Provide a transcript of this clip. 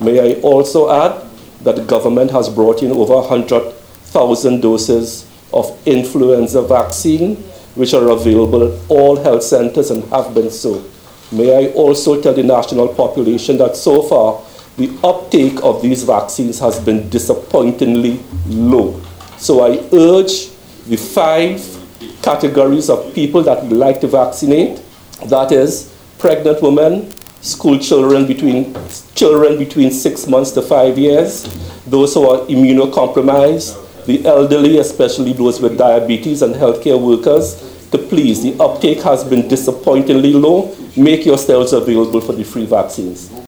May I also add that the government has brought in over 100,000 doses of influenza vaccine, which are available at all health centers and have been so. May I also tell the national population that so far, the uptake of these vaccines has been disappointingly low. So I urge the 5 categories of people that would like to vaccinate, that is, pregnant women, school children between 6 months to 5 years, those who are immunocompromised, the elderly, especially those with diabetes, and healthcare workers, to please, the uptake has been disappointingly low. Make yourselves available for the free vaccines.